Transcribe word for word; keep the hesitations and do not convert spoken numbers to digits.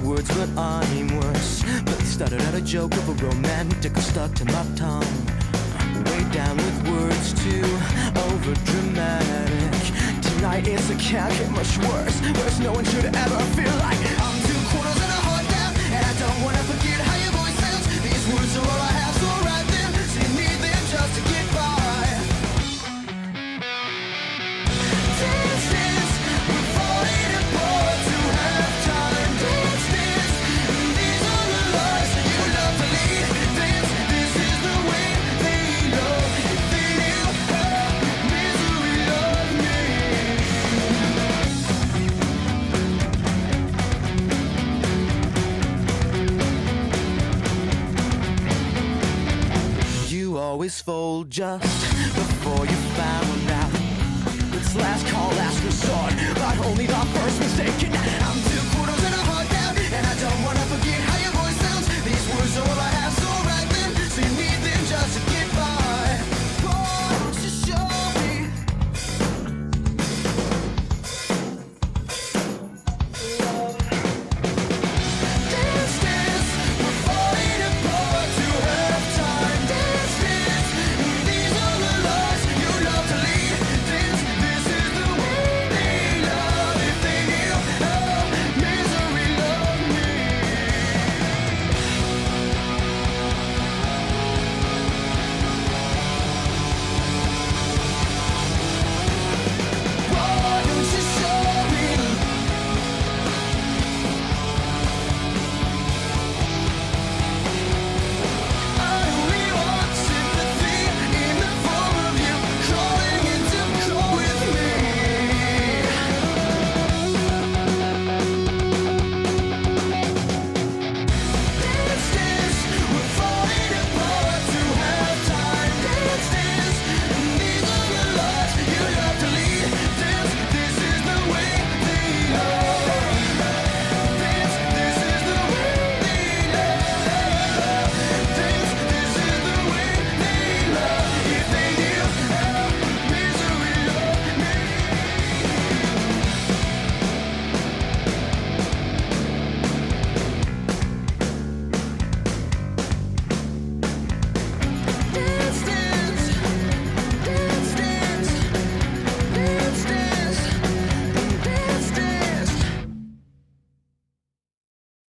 words, but I'm worse. But it started out a joke of a romantic stuck to my tongue. Way down with words too over dramatic. Tonight it's a can't get much worse. Worse, no one should ever feel like I'm two quarters and a heart down, and I don't wanna forget how your voice sounds. These words are all I have, so write them. So you need them just to get by. Dance, dance, we're falling apart to have time. Dance, dance, these are the lives you love to lead. Dance, this is the way they love. If they knew how misery loved me. You always fold just before you found out. It's last call, last resort, but only the first mistake.